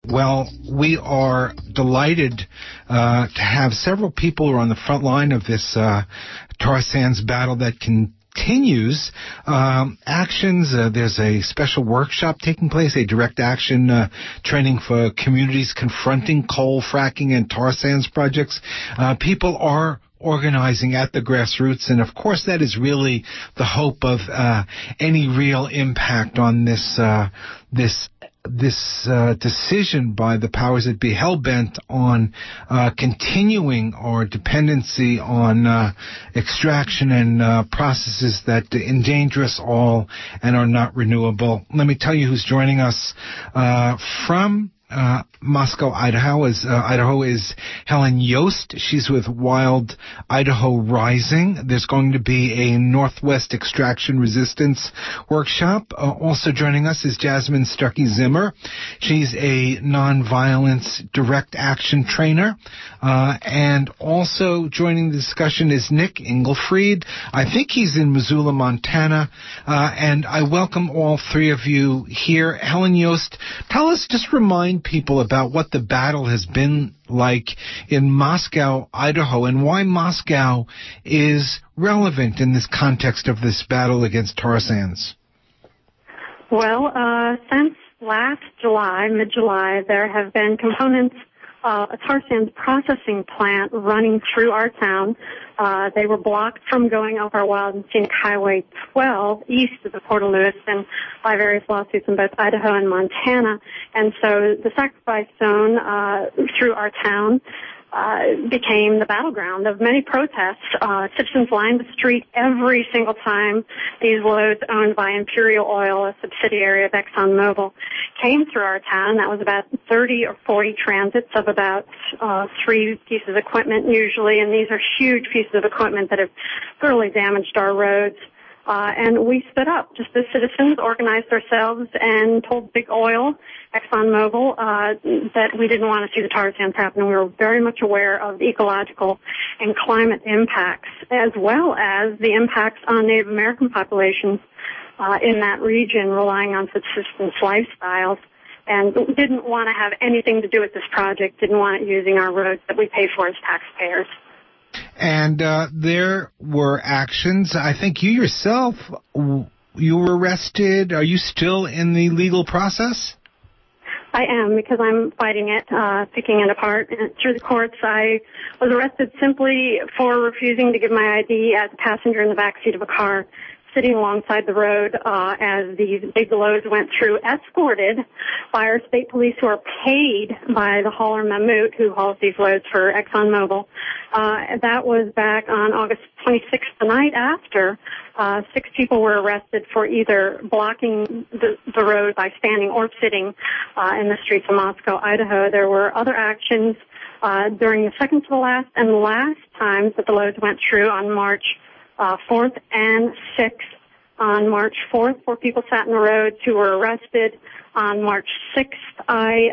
Well, we are delighted to have several people who are on the front line of this tar sands battle that continues. Actions, there's a special workshop taking place, a direct action training for communities confronting coal fracking and tar sands projects. People are organizing at the grassroots, and of course that is really the hope of any real impact on this decision by the powers that be, hell-bent on continuing our dependency on extraction and processes that endanger us all and are not renewable. Let me tell you who's joining us from Moscow, Idaho is Helen Yost. She's with Wild Idaho Rising. There's going to be a Northwest Extraction Resistance workshop. Also joining us is Jasmine Stuckey Zimmer. She's a nonviolence direct action trainer. And also joining the discussion is Nick Engelfried. I think he's in Missoula, Montana. And I welcome all three of you here. Helen Yost, just remind people about what the battle has been like in Moscow, Idaho, and why Moscow is relevant in this context of this battle against tar sands. Well, since last July, mid-July, there have been components, a tar sands processing plant running through our town. They were blocked from going over Wild and Scenic Highway 12 east of the Port of Lewiston by various lawsuits in both Idaho and Montana. And so the sacrifice zone through our town became the battleground of many protests. Citizens lined the street every single time these loads owned by Imperial Oil, a subsidiary of ExxonMobil, came through our town. That was about 30 or 40 transits of about 3 pieces of equipment usually, and these are huge pieces of equipment that have thoroughly damaged our roads. And we stood up, just as citizens, organized ourselves and told Big Oil, ExxonMobil, that we didn't want to see the tar sands happen. We were very much aware of the ecological and climate impacts, as well as the impacts on Native American populations in that region relying on subsistence lifestyles, and didn't want to have anything to do with this project, didn't want it using our roads that we pay for as taxpayers. And there were actions. I think you yourself, you were arrested. Are you still in the legal process? I am, because I'm fighting it, picking it apart. And through the courts, I was arrested simply for refusing to give my ID as a passenger in the backseat of a car sitting alongside the road as these big loads went through, escorted by our state police who are paid by the hauler Mammoet, who hauls these loads for ExxonMobil. That was back on August 26th, the night after. 6 people were arrested for either blocking the road by standing or sitting in the streets of Moscow, Idaho. There were other actions during the second to the last and last times that the loads went through on March 4th and 6th. On March 4th, 4 people sat in the road, 2 were arrested. On March 6th, I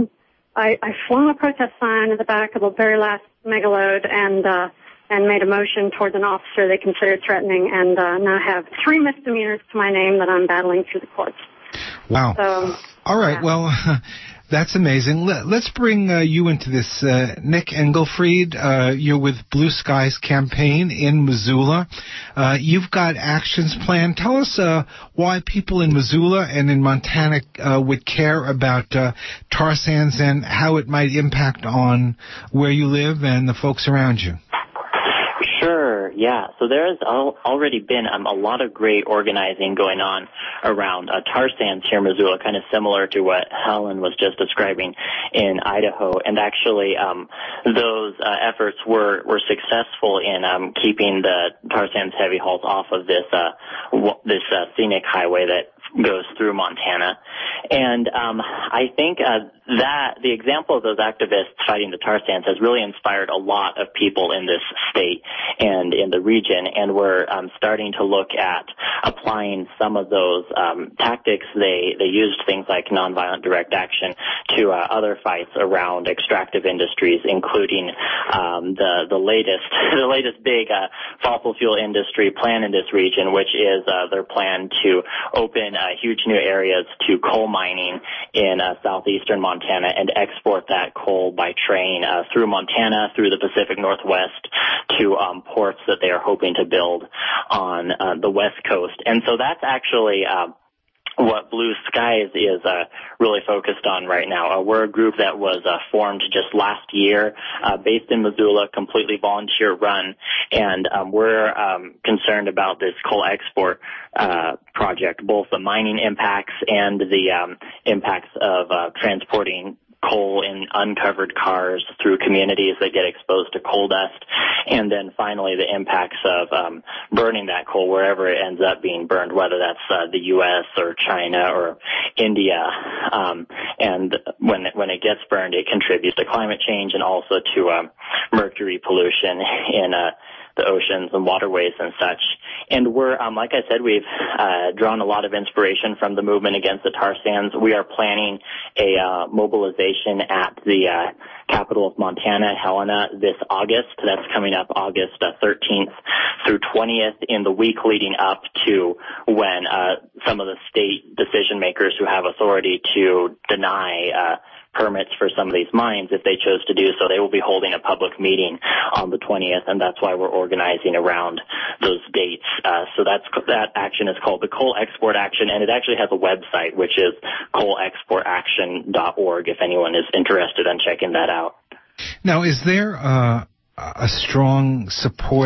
flung a protest sign at the back of the very last megaload and made a motion towards an officer they considered threatening, and now have 3 misdemeanors to my name that I'm battling through the courts. Wow. So, all right, yeah. Well, that's amazing. Let's bring you into this. Nick Engelfried, you're with Blue Skies Campaign in Missoula. You've got actions planned. Tell us why people in Missoula and in Montana would care about tar sands and how it might impact on where you live and the folks around you. Sure, yeah. So there has already been a lot of great organizing going on around tar sands here in Missoula, kind of similar to what Helen was just describing in Idaho. And actually, those efforts were successful in keeping the tar sands heavy hauls off of this scenic highway that goes through Montana. And I think that the example of those activists fighting the tar sands has really inspired a lot of people in this state and in the region, and we're starting to look at applying some of those tactics. They used things like nonviolent direct action to other fights around extractive industries, including the latest big fossil fuel industry plan in this region, which is their plan to open huge new areas to coal mining in southeastern Montana Montana and export that coal by train through Montana, through the Pacific Northwest to ports that they are hoping to build on the West Coast. And so that's actually what Blue Skies is really focused on right now. We're a group that was formed just last year, based in Missoula, completely volunteer run, and we're concerned about this coal export project, both the mining impacts and the impacts of transporting coal in uncovered cars through communities that get exposed to coal dust, and then finally the impacts of burning that coal wherever it ends up being burned, whether that's the U.S. or China or India. And when it gets burned, it contributes to climate change and also to mercury pollution in the oceans and waterways and such. And we're, like I said, we've drawn a lot of inspiration from the movement against the tar sands. We are planning a mobilization at the capital of Montana, Helena, this August. That's coming up August 13th through 20th, in the week leading up to when some of the state decision makers who have authority to deny permits for some of these mines, if they chose to do so, they will be holding a public meeting on the 20th, and that's why we're organizing around those dates. So that action is called the Coal Export Action, and it actually has a website, which is coalexportaction.org, if anyone is interested in checking that out. Now, is there a strong support?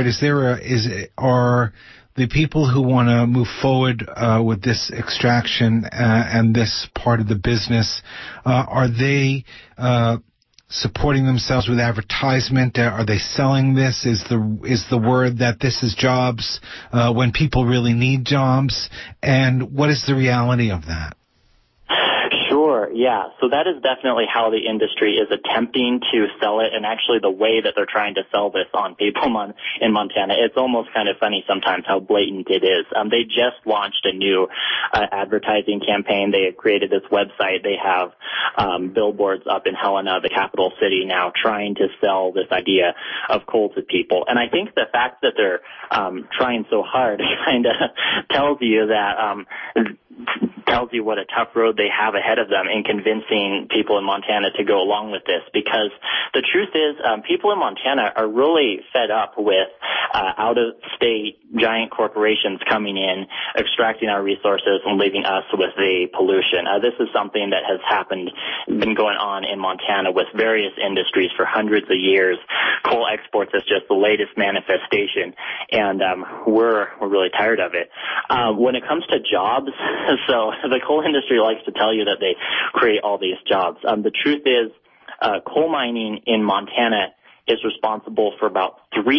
Are the people who want to move forward with this extraction and this part of the business, are they supporting themselves with advertisement? Are they selling this? Is the word that this is jobs when people really need jobs? And what is the reality of that? Sure, yeah. So that is definitely how the industry is attempting to sell it, and actually the way that they're trying to sell this on people in Montana. It's almost kind of funny sometimes how blatant it is. They just launched a new advertising campaign. They have created this website. They have billboards up in Helena, the capital city, now trying to sell this idea of coal to people. And I think the fact that they're trying so hard kind of tells you what a tough road they have ahead of them in convincing people in Montana to go along with this, because the truth is people in Montana are really fed up with out-of-state giant corporations coming in, extracting our resources, and leaving us with the pollution. This is something that has been going on in Montana with various industries for hundreds of years. Coal exports is just the latest manifestation, and we're really tired of it. When it comes to jobs, so the coal industry likes to tell you that they create all these jobs. The truth is, coal mining in Montana is responsible for about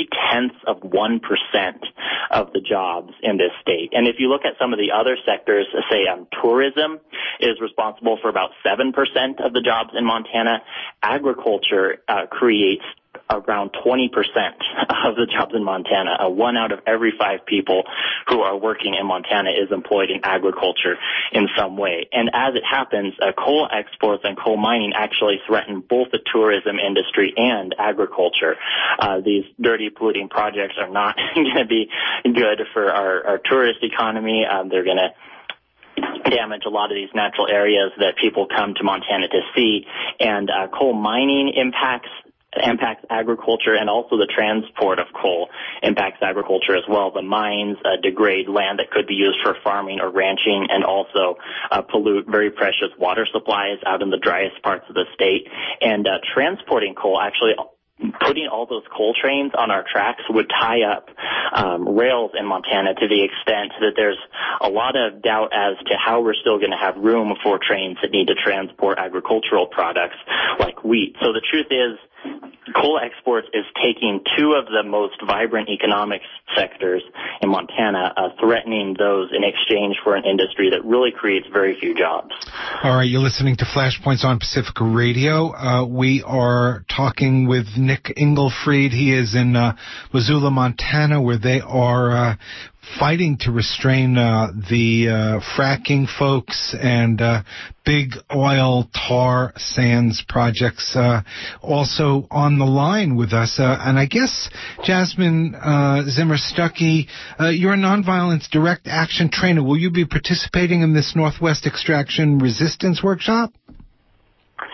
0.3% of the jobs in this state. And if you look at some of the other sectors, say tourism is responsible for about 7% of the jobs in Montana. Agriculture creates around 20% of the jobs in Montana. 1 out of every 5 people who are working in Montana is employed in agriculture in some way. And as it happens, coal exports and coal mining actually threaten both the tourism industry and agriculture. These dirty, polluting projects are not going to be good for our tourist economy. They're going to damage a lot of these natural areas that people come to Montana to see. And coal mining impacts agriculture, and also the transport of coal impacts agriculture as well. The mines degrade land that could be used for farming or ranching, and also pollute very precious water supplies out in the driest parts of the state. And transporting coal, actually putting all those coal trains on our tracks, would tie up rails in Montana to the extent that there's a lot of doubt as to how we're still going to have room for trains that need to transport agricultural products like wheat. So the truth is, coal exports is taking 2 of the most vibrant economic sectors in Montana, threatening those in exchange for an industry that really creates very few jobs. All right, you're listening to Flashpoints on Pacifica Radio. We are talking with Nick Engelfried. He is in Missoula, Montana, where they are fighting to restrain the fracking folks and big oil tar sands projects. Also on the line with us, and I guess Jasmine Zimmer-Stuckey, you're a nonviolence direct action trainer. Will you be participating in this Northwest Extraction Resistance Workshop?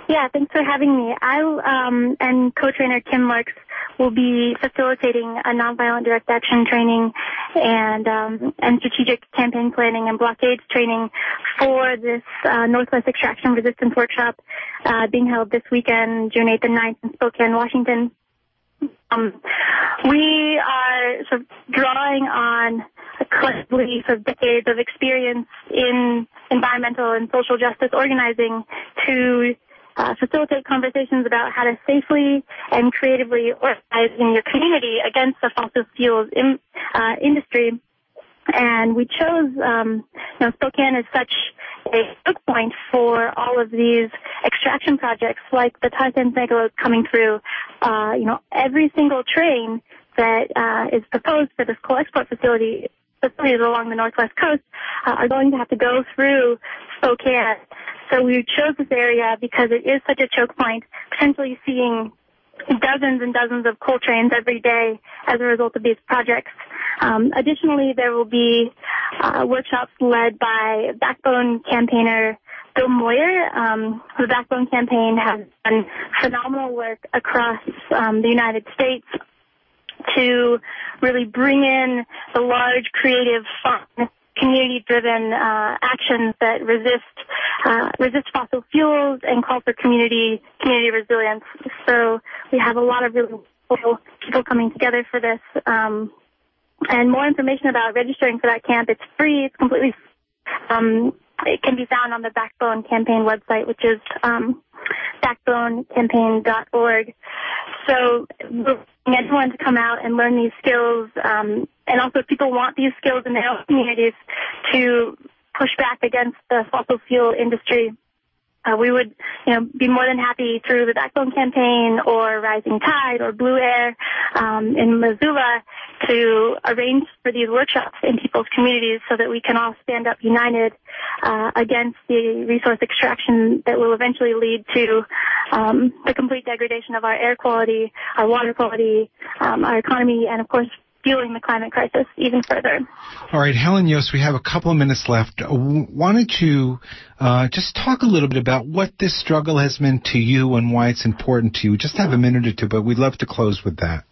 Yeah, thanks for having me. I and co-trainer Kim Marks will be facilitating a nonviolent direct action training and strategic campaign planning and blockades training for this Northwest Extraction Resistance Workshop being held this weekend, June 8th and 9th in Spokane, Washington. We are sort of drawing on collectively sort of decades of experience in environmental and social justice organizing to facilitate conversations about how to safely and creatively organize in your community against the fossil fuels industry. And we chose, Spokane is such a hook point for all of these extraction projects, like the tar sands megalodes coming through. Every single train that is proposed for this coal export facilities along the Northwest coast are going to have to go through Spokane. So we chose this area because it is such a choke point, potentially seeing dozens and dozens of coal trains every day as a result of these projects. Additionally, there will be workshops led by Backbone campaigner Bill Moyer. The Backbone campaign has done phenomenal work across the United States to really bring in the large, creative, fun, community-driven actions that resist fossil fuels and call for community resilience. So we have a lot of really cool people coming together for this. And more information about registering for that camp, it's free. It's completely it can be found on the Backbone campaign website, which is backbonecampaign.org. So we're asking everyone to come out and learn these skills, and also if people want these skills in their own communities to push back against the fossil fuel industry. We would, be more than happy through the Backbone campaign or Rising Tide or Blue Air in Missoula to arrange for these workshops in people's communities so that we can all stand up united against the resource extraction that will eventually lead to the complete degradation of our air quality, our water quality, our economy, and, of course, fueling the climate crisis even further. All right, Helen Yost, we have a couple of minutes left. Why don't you just talk a little bit about what this struggle has meant to you and why it's important to you? Just have a minute or two, but we'd love to close with that.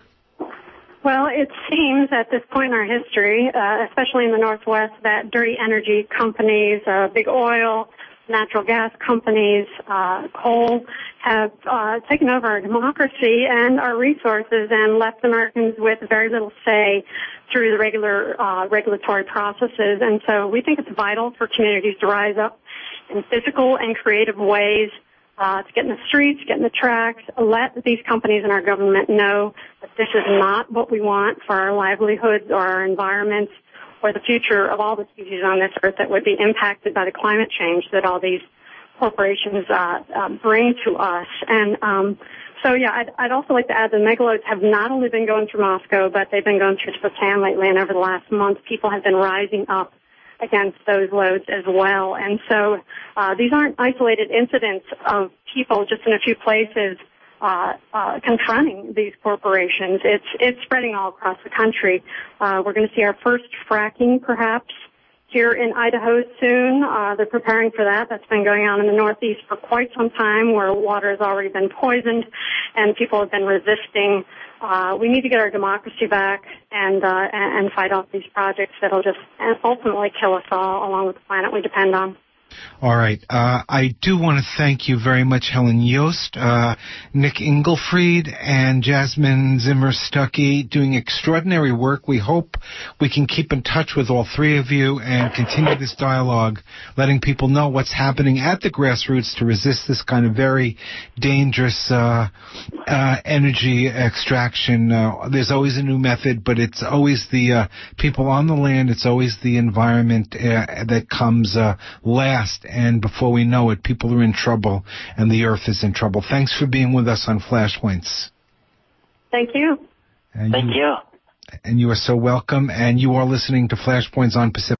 Well, it seems at this point in our history, especially in the Northwest, that dirty energy companies, big oil, natural gas companies, coal, have taken over our democracy and our resources and left Americans with very little say through the regular regulatory processes. And so we think it's vital for communities to rise up in physical and creative ways to get in the streets, get in the tracks, let these companies and our government know that this is not what we want for our livelihoods or our environments or the future of all the species on this earth that would be impacted by the climate change that all these corporations bring to us. And I'd also like to add the megalodes have not only been going through Moscow, but they've been going through Spokane lately, and over the last month, people have been rising up against those loads as well. And so these aren't isolated incidents of people just in a few places confronting these corporations. It's spreading all across the country. We're going to see our first fracking, perhaps, here in Idaho soon. They're preparing for that. That's been going on in the Northeast for quite some time, where water has already been poisoned and people have been resisting. We need to get our democracy back and fight off these projects that'll just ultimately kill us all, along with the planet we depend on. All right. I do want to thank you very much, Helen Yost, Nick Engelfried, and Jasmine Zimmer-Stuckey, doing extraordinary work. We hope we can keep in touch with all three of you and continue this dialogue, letting people know what's happening at the grassroots to resist this kind of very dangerous energy extraction. There's always a new method, but it's always the people on the land, it's always the environment that comes last. And before we know it, people are in trouble and the earth is in trouble. Thanks for being with us on Flashpoints. Thank you. Thank you. And you are so welcome. And you are listening to Flashpoints on Pacific